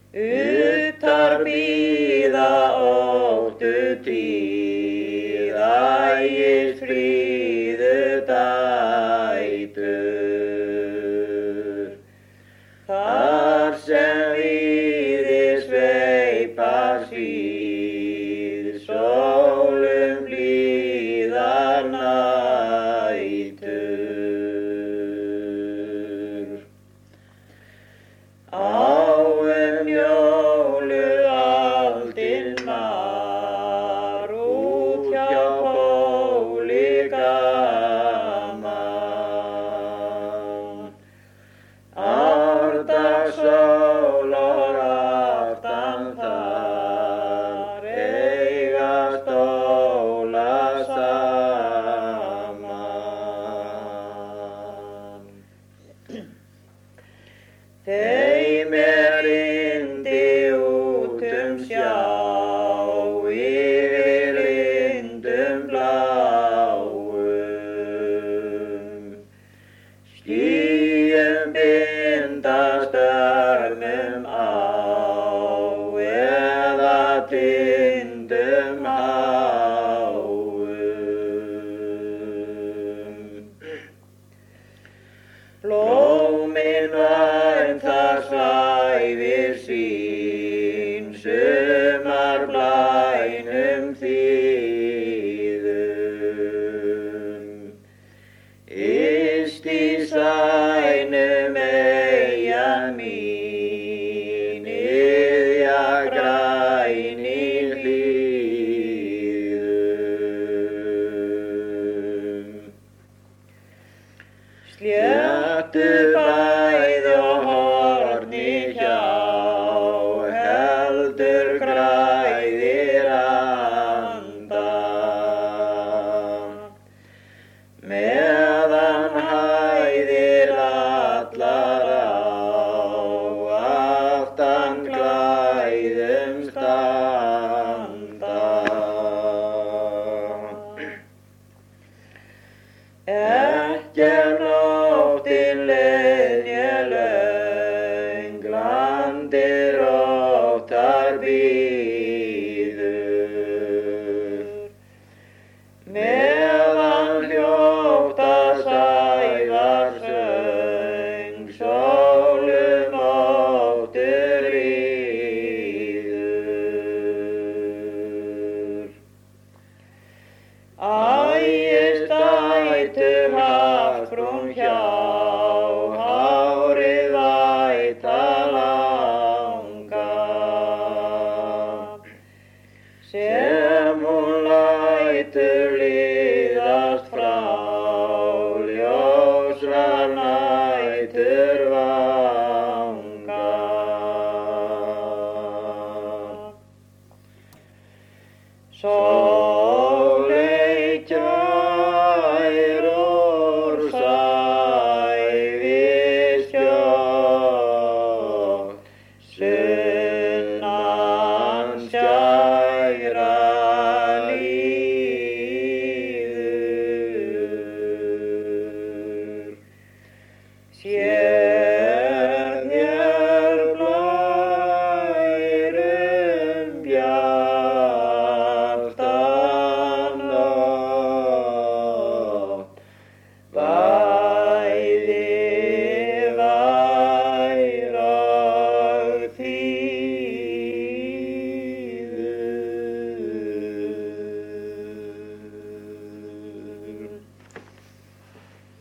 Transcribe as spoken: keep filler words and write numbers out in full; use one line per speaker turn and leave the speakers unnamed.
Utar bíða óttu tíð, ægis fríðu dætur. Þar sem víði sveipar síð, sólum blíðar nætur. Áum Njólu aldin mar, út hjá Póli gaman. Árdagsól og aftan þar, eiga stóla saman. Þeim er yndi út sjá, yfir lindum bláum. Skýjum binda stormum á, eða tindum háum. Blómin væn þar svæfir sín, sumar blænum þýðum. Yst í sænum eyjan mín, iðja græn í hlíðum. Sléttu bæð og horni hjá, heldur græðir anda. Meðan hæðir allar á, aftan glæðum standa. Ekki er nóttin leið né löng, landið rótar bíð.